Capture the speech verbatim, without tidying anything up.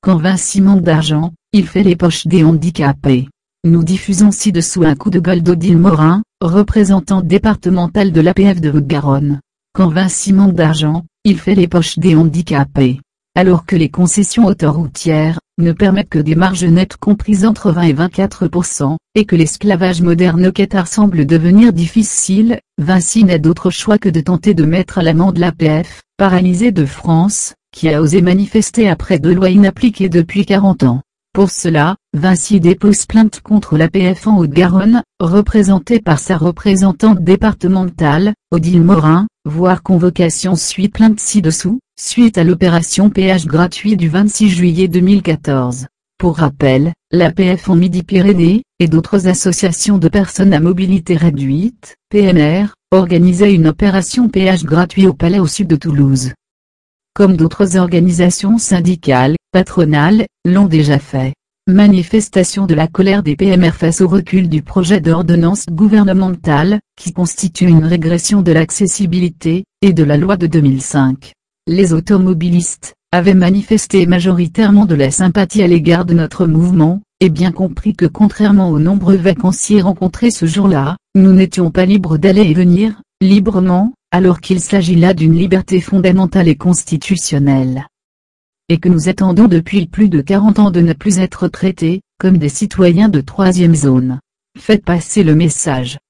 Quand Vinci manque d'argent, il fait les poches des handicapés. Nous diffusons ci-dessous un coup de gueule d'Odile Morin, représentante départementale de l'A P F de Haute-Garonne. Quand Vinci manque d'argent, il fait les poches des handicapés. Alors que les concessions autoroutières ne permettent que des marges nettes comprises entre vingt et vingt-quatre pour cent, et que l'esclavage moderne au Qatar semble devenir difficile, Vinci n'a d'autre choix que de tenter de mettre à l'amende l'A P F, paralysée de France, qui a osé manifester après deux lois inappliquées depuis quarante ans. Pour cela, Vinci dépose plainte contre l'A P F en Haute-Garonne, représentée par sa représentante départementale, Odile Morin, voir convocation suit plainte ci-dessous, suite à l'opération péage gratuit du vingt-six juillet deux mille quatorze. Pour rappel, l'A P F en Midi-Pyrénées, et d'autres associations de personnes à mobilité réduite, P M R, organisaient une opération péage gratuit au Palais au sud de Toulouse. Comme d'autres organisations syndicales, patronales, l'ont déjà fait. Manifestation de la colère des P M R face au recul du projet d'ordonnance gouvernementale, qui constitue une régression de l'accessibilité, et de la loi de deux mille cinq. Les automobilistes avaient manifesté majoritairement de la sympathie à l'égard de notre mouvement, et bien compris que contrairement aux nombreux vacanciers rencontrés ce jour-là, nous n'étions pas libres d'aller et venir, librement, alors qu'il s'agit là d'une liberté fondamentale et constitutionnelle. Et que nous attendons depuis plus de quarante ans de ne plus être traités, comme des citoyens de troisième zone. Faites passer le message.